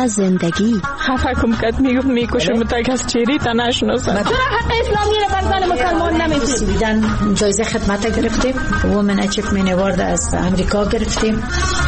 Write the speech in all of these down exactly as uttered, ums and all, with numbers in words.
و زندگی. خفه کم کد میگفت میکشم تا کس چیری تا نشناسه. چرا حق اسلامی رو بر زن مسلمان نمیدید؟ بیدن جایزه خدمت گرفتیم، وومن اچیومنت اوارد از امریکا گرفتیم.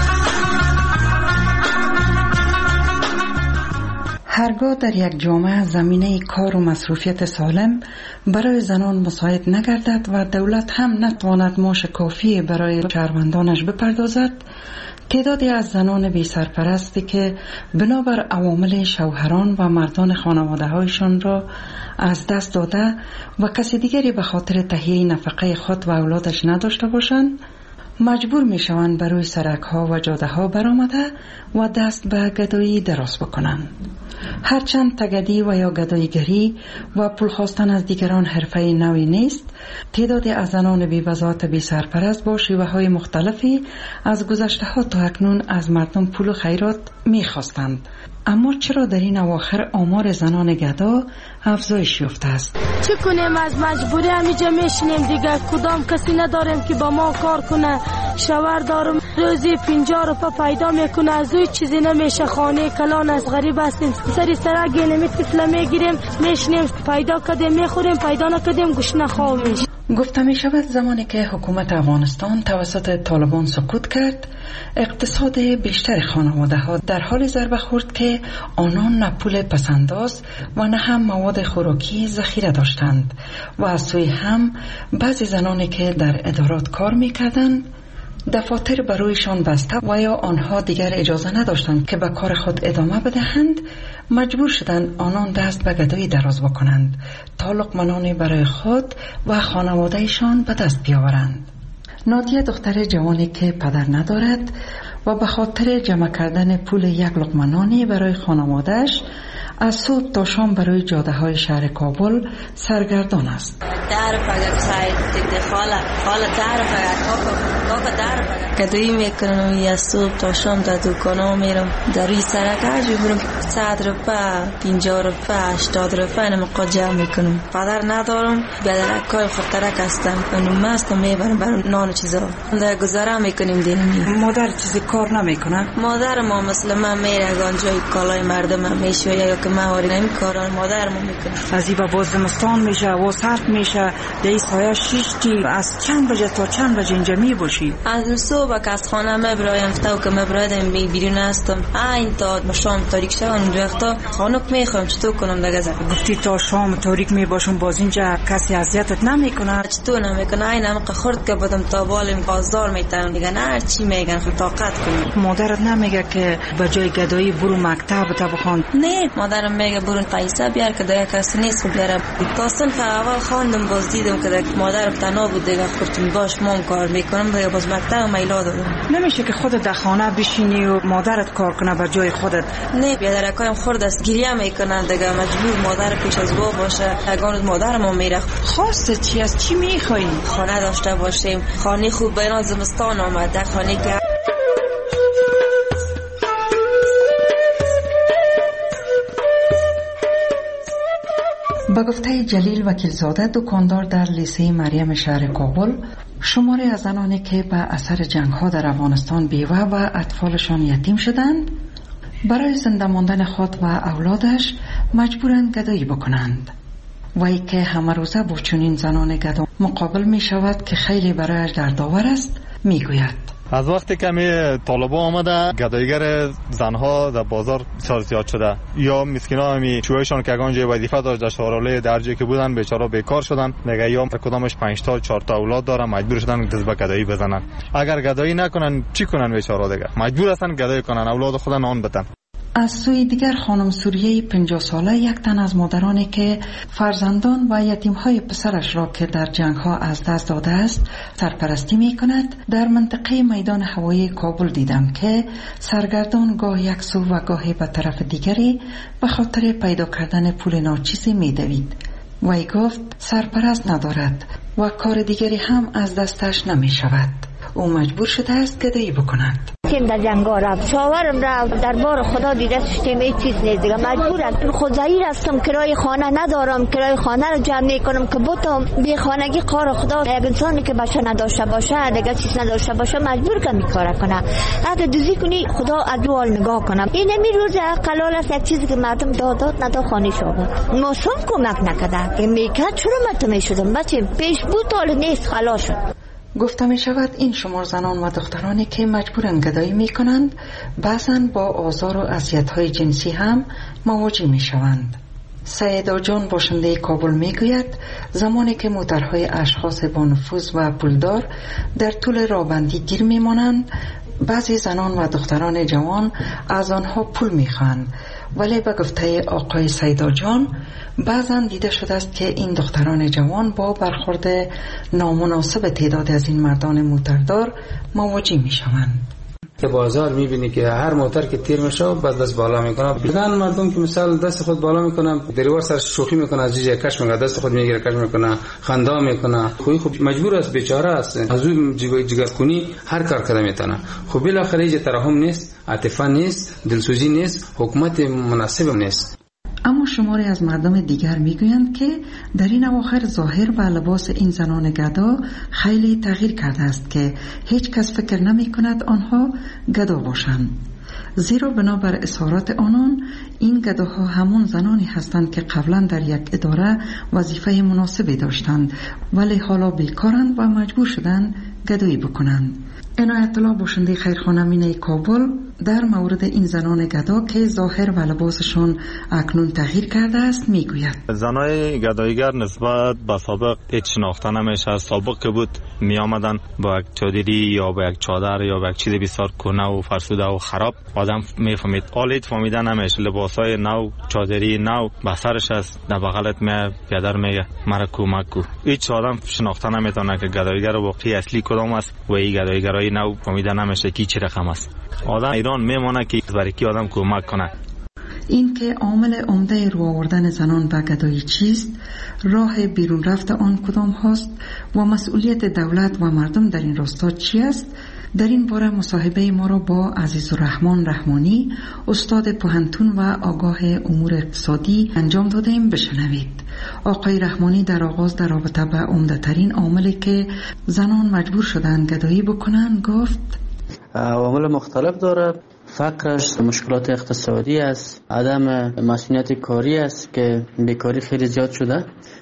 هرگاه در یک جامعه زمینه کار و مصروفیت سالم برای زنان مساعد نگردد و دولت هم نتواند معاش کافی برای شهروندانش بپردازد، تعدادی از زنان بی سرپرستی که بنابر عوامل شوهران و مردان خانواده هایشان را از دست داده و کسی دیگری به خاطر تهیه نفقه خود و اولادش نداشته باشند، مجبور می شوند بروی سرک ها و جاده ها برآمده و دست به گدایی دراز بکنند. هرچند تگدی و یا گداییگری و پول خواستن از دیگران حرفه نوی نیست، تعدادی از زنان بی وضاحت بی سرپرست با شیوه های مختلفی از گذشته ها تا اکنون از مردم پول و خیرات می خواستند. اما چرا در این اواخر آمار زنان گدا افزایش یافته است؟ چه کنیم؟ از مجبوری همیجا میشینیم دیگه. کدام کسی نداریم که با ما کار کنه. شوهر دارم روزی پنجاه روپه پیدا میکنه، از اوی چیزی نمیشه. خانه کلان از غریب هستیم، سری سرک گینمی تفله میگیریم میشینیم، پیدا کردیم میخوریم، پیدا نکردیم گشنه خواب میشیم. گفته می شود زمانی که حکومت افغانستان توسط طالبان سقوط کرد، اقتصاد بیشتر خانواده ها در حال ضربه خورد که آنان نه پول پسنداز و نه هم مواد خوراکی ذخیره داشتند و از سوی هم بعضی زنانی که در ادارات کار می کردند دفاتر برویشان بسته و یا آنها دیگر اجازه نداشتند که به کار خود ادامه بدهند، مجبور شدند آنان دست به گدایی دراز بکنند تا لقمه برای خود و خانوادهشان به دست بیاورند. نادیه دختر جوانی که پدر ندارد و به خاطر جمع کردن پول یک لقمه نانی برای خانوادهش از صبح تا شام برای جاده های شهر کابل سرگردان است. گدایی میکنم یا صبح تا شام در دکانا میرم، در روی سرک هرجی برم صد روپه، پنجاه روپه، هشتاد روپه اینم جمع میکنم. پدر ندارم، بیادرکای خودترک هستم، اونم مستم میبرم برم نان و چیزا در گذاره میکنیم دینمی. مادر چیزی کار نمیکنه؟ مادر ما مثل من میره گانجای کالای مردم هم میشه یا که مواری نمی کاران مادر ما میکنه. از این باز زمستان میشه و سرد میشه، در سایه شیشتی از چند بجه تا چند بجه اینجا می باشی؟ از صبح که از خانه مبرایم فتاو که مبرایدم می بیرون هستم این تا شام تاریک شد اون وقتا خانوک میخوام چطور کنم دیگه. گفتی تا شام تاریک میباشم باز اینجا کسی اذیتت نمیکنه؟ چطور نمیکنه؟ اینم که خورد که بدم تا بالم بازار میتونم دیگه، نه هر چی میگن خود طاقت کنی. مادرت نمیگه که به جای گدایی برو مکتب تا بخوان؟ نه، مادرم میگه برون پیسه بیار که دیگه کسی نیست بیاره. تا صنف اول خواندم باز دیدم که مادرم تنها بود دیگه، گفتم باش مام کار میکنم دیگه، باز مکتب میلا دادم. نمیشه که خودت در خانه بشینی و مادرت کار کنه به جای خودت؟ نه، بیادرکایم خورد است گریه میکنن دیگه، مجبور مادر پیش از با باشه. اگه مادرم میره خواسته چی از چی میخوایی؟ خانه داشته باشیم، خانه خوب بین زمستان آمده، خانه که با گفته جلیل وکیلزاده، دکاندار در لیسه مریم شهر کابل، شماری از زنانی که به اثر جنگ ها در افغانستان بیوه و اطفالشان یتیم شدند برای زنده ماندن خود و اولادش مجبورند گدایی بکنند و ای که همه روزه با چنین زنان گدا مقابل می شود که خیلی برایش دردآور است، می گوید از وقتی که می طالبان آمده گداییگر زنها در بازار بسیار زیاد شده، یا مسکینا همی چوهشان که اگانجا وظیفه داشت در شهرالای درجه که بودن بیچاره بیکار شدن دیگه، یا کدامش پنج تا چهار تا اولاد داره مجبور شدن دست به گدایی بزنن. اگر گدایی نکنن چی کنن بیچاره دیگه؟ مجبور هستن گدایی کنن، اولاد خود نان بدن. از سوی دیگر خانم سوریه پنجاه ساله، یک تن از مادرانی که فرزندان و یتیم‌های پسرش را که در جنگ‌ها از دست داده است سرپرستی می‌کند، در منطقه میدان هوایی کابل دیدم که سرگردان گاه یک سو و گاهی به طرف دیگری به خاطر پیدا کردن پول ناچیزی می‌دوید. وی گفت سرپرست ندارد و کار دیگری هم از دستش نمی‌شود. او مجبور شده است گدایی بکند. سیم در جنگا رفت، شاورم رفت، دربار خدا دیده سیستم هیچ چیز نیست دیگه، مجبورم خود ضعیف هستم، کرای خانه ندارم، کرای خانه رو جمع میکنم که بتم بی خانگی کار خدا. یک انسانی که بچه نداشته باشه دیگه چیز نداشته باشه مجبور که میکاره کنه، حتی دوزی کنی خدا از رو حال نگاه کنم. این نمی روز قلال است یک چیزی که مردم دادات نداد خانه شده موسم کمک نکرده میکرد چرا مردم میشدم بچه پیش بود حال نیست خلاص شد. گفته می شود این شمار زنان و دخترانی که مجبورن گدایی می کنند بعضاً با آزار و اذیت‌های جنسی هم مواجه می شوند. سعیدا جان باشنده کابل می گوید زمانی که موترهای اشخاص با نفوذ و پولدار در طول راهبندی گیر می مانند، بعضی زنان و دختران جوان از آنها پول می خواهند، ولی به گفته آقای سعیدا جان بعضا دیده شده است که این دختران جوان با برخورد نامناسب تعداد از این مردان موتردار مواجه می شوند. که بازار میبینی که هر موتر که تیر میشه بعد دست بالا میکنه، بدن مردم که مثلا دست خود بالا میکنه، دریور سر شوخی میکنه، از جیجه کش میکنه، دست خود میگیره کش میکنه، خندا میکنه. خوی خوب مجبور است، بیچاره است، از اون جگر کنی هر کار کرده میتونه. خب بالاخره هیچ ترحم نیست، عاطفه نیست، دلسوزی نیست، حکومت مناسب نیست. اما شماری از مردم دیگر میگویند که در این اواخر ظاهر و لباس این زنان گدا خیلی تغییر کرده است که هیچ کس فکر نمی کند آنها گدا باشند، زیرا بنابر اظهارات آنان این گداها همون زنانی هستند که قبلا در یک اداره وظیفه مناسبی داشتند ولی حالا بیکارند و مجبور شدند گدایی بکنند. عنایت الله باشنده خیرخانه مینه کابل در مورد این زنان گدا که ظاهر و لباسشون اکنون تغییر کرده است میگوید زنای گدایگر نسبت به سابق هیچ شناخته نمیشه. سابق که بود می آمدن با یک چادری یا با یک چادر یا با یک چیز بسیار کنه و فرسوده و خراب آدم میفهمید. حالا فهمیده نمیشه، لباسای نو، چادری نو به سرش است، در بغلت می پدر میگه مرا کمک کو. هیچ آدم شناخته نمیتونه که گدایگر واقعی اصلی کدام است و این گدایگرای نو فهمیده نمیشه کی چه رقم است. آدم ایران میمونه که برای کی آدم کمک کنه. این که عامل عمده رو آوردن زنان به گدایی چیست، راه بیرون رفت آن کدام هاست و مسئولیت دولت و مردم در این راستا چی است، در این باره مصاحبه ما را با عزیزالرحمن رحمانی استاد پوهنتون و آگاه امور اقتصادی انجام دادیم. بشنوید. آقای رحمانی در آغاز در رابطه به عمده ترین عاملی که زنان مجبور شدند گدایی بکنند گفت عوامل مختلف داره. فقرش، مشکلات اقتصادی است، عدم مسئولیت کاری است که بیکاری خیلی زیاد شده.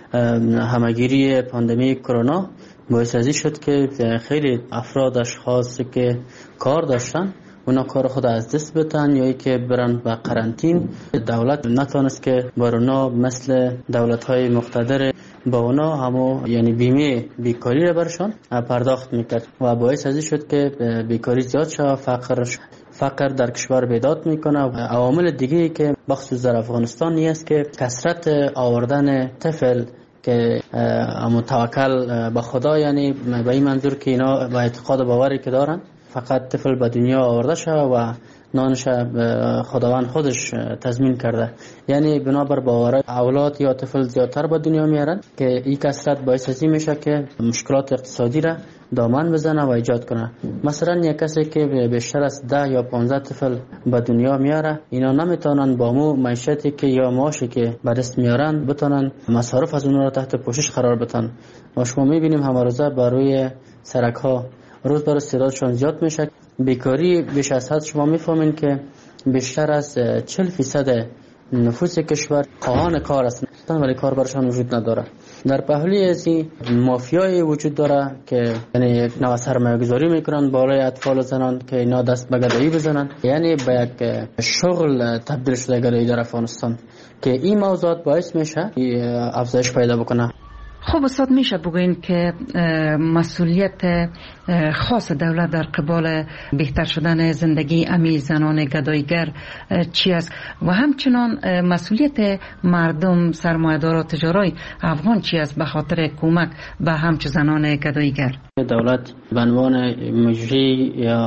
همگیری پاندمی کرونا باعث ازی شد که خیلی افراد اشخاص که کار داشتن اونا کار خود از دست بتن یا ای که برن به قرنطین. دولت نتونست که بر اونا مثل دولت‌های مقتدر با اونا همو یعنی بیمه بیکاری را برشان پرداخت میکرد و باعث ازی شد که بیکاری زیاد شد، فقر فقر در کشور بیداد میکنه. عوامل دیگه که بخصوص در افغانستان نیست که کثرت آوردن طفل که متوکل به خدا، یعنی به این منظور که اینا با اعتقاد باوری که دارن فقط طفل به دنیا آورده شد و نانش خداوند خودش تضمین کرده، یعنی بنابر باور اولاد یا طفل زیادتر به دنیا میارن که این کثرت باعث ازی میشه که مشکلات اقتصادی را دامن بزنه و ایجاد کنه. مثلا یک کسی که بیشتر از ده یا پانزده طفل به دنیا میاره، اینا نمیتونن با مو معیشتی که یا معاشی که به دست میارن بتونن مصارف از اون را تحت پوشش قرار بدن. و شما میبینیم همه روزه بر روی سرک ها روز بر روز تعدادشون زیاد میشه. بیکاری بیش از حد شما میفهمین که بیشتر از چهل فیصد نفوس کشور خواهان کار هستند ولی کار برشان وجود نداره. در پهلوی از این مافیای وجود داره که یعنی یک نوع سرمایه گذاری میکنن بالای اطفال و زنان که اینا دست به گدایی بزنن، یعنی به یک شغل تبدیل شده گدایی در افغانستان که این موضوعات باعث میشه افزایش پیدا بکنه. خب استاد میشه بگوین که مسئولیت خاص دولت در قبال بهتر شدن زندگی امی زنان گدایگر چی است و همچنان مسئولیت مردم سرمایه‌دار و تجارای افغان چی است به خاطر کمک به همچون زنان گدایگر؟ دولت به عنوان مجری یا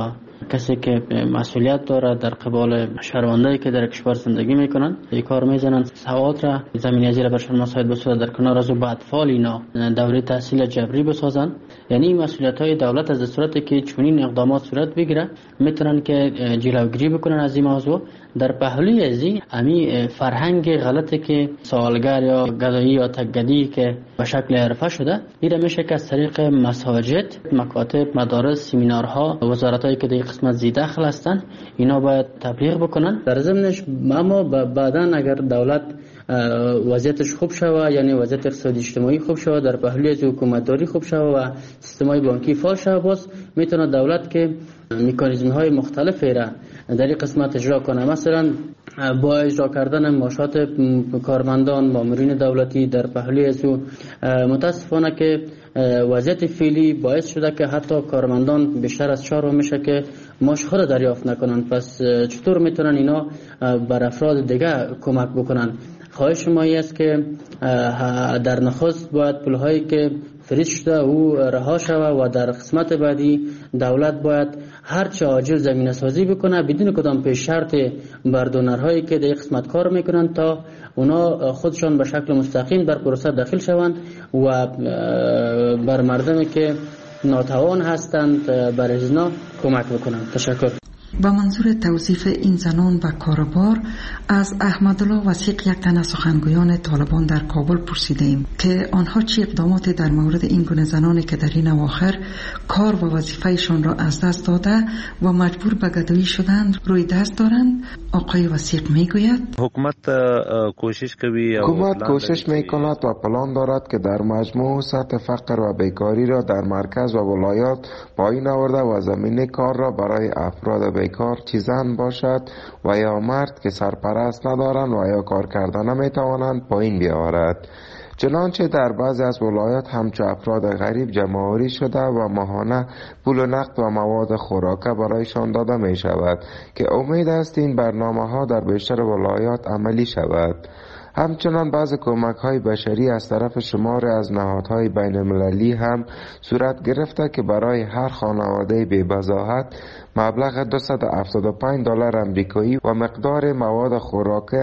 کسی که مسئولیت داره در قبال شهروندایی که در کشور زندگی میکنن این کار میزنن. سواد را زمینه ازی را برشان مساعد بسازد، در کنار از او به اطفال اینا دوره تحصیل جبری بسازن. یعنی مسئولیت های دولت از صورتی که چنین اقدامات صورت بگیره میتونن که جلوگیری بکنن از این موضوع. در پهلوی ازی امی فرهنگ غلطی که سوالگر یا گدایی یا تکگدی که به شکل حرفه شده، این میشه که از طریق مساجد، مکاتب، مدارس، سمینارها، وزارتایی که در قسمت زی دخل هستن اینا باید تبلیغ بکنن. در ضمنش اما بعداً اگر دولت وضعیتش خوب شوه، یعنی وضعیت اقتصادی اجتماعی خوب شوه، در پهلوی از حکومتداری خوب شوه و سیستم‌های بانکی فعال شوه، باز میتونه دولت که مکانیزم های مختلفی را در این قسمت اجرا کنه. مثلا با اجرا کردن معاشات کارمندان، مامورین دولتی در پهلوی از او متاسفانه که وضعیت فعلی باعث شده که حتی کارمندان بیشتر از چهار میشه که معاش خود دریافت نکنن. پس چطور میتونن اینا بر افراد دیگه کمک بکنن؟ خواهش ما است که در نخست باید پولهایی که فریز شده او رها شود و در قسمت بعدی دولت باید هرچه عاجل زمینه سازی بکنه بدون کدام پیش شرط بر دونرهایی که در قسمت کار میکنن تا اونا خودشان به شکل مستقیم در پروسه داخل شوند و بر مردمی که ناتوان هستند بر ازنا کمک بکنند. تشکر. با منظور توصیف این زنان و کاربار از احمدالله وثیق، یک تن از سخنگویان طالبان در کابل، پرسیدیم که آنها چه اقداماتی در مورد این گونه زنانی که در این اواخر کار و وظیفه‌شان را از دست داده و مجبور به گدایی شدند روی دست دارند. آقای وثیق میگوید حکومت کوشش کوي حکومت کوشش میکند و پلان دارد که در مجموع سطح فقر و بیکاری را در مرکز و ولایات پایین آورده و زمینه کار را برای افراد بیکار چه زن باشد و یا مرد که سرپرست ندارند و یا کار کردن نمیتوانند پایین بیاورد. چنانچه در بعضی از ولایات همچو افراد غریب جمع‌آوری شده و ماهانه پول و نقد و مواد خوراکه برایشان داده می شود که امید است این برنامه ها در بیشتر ولایات عملی شود. همچنان بعض کمک های بشری از طرف شمار از نهادهای بین المللی هم صورت گرفته که برای هر خانواده بی بضاعت مبلغ دویست و هفتاد و پنج دلار امریکایی و مقدار مواد خوراکه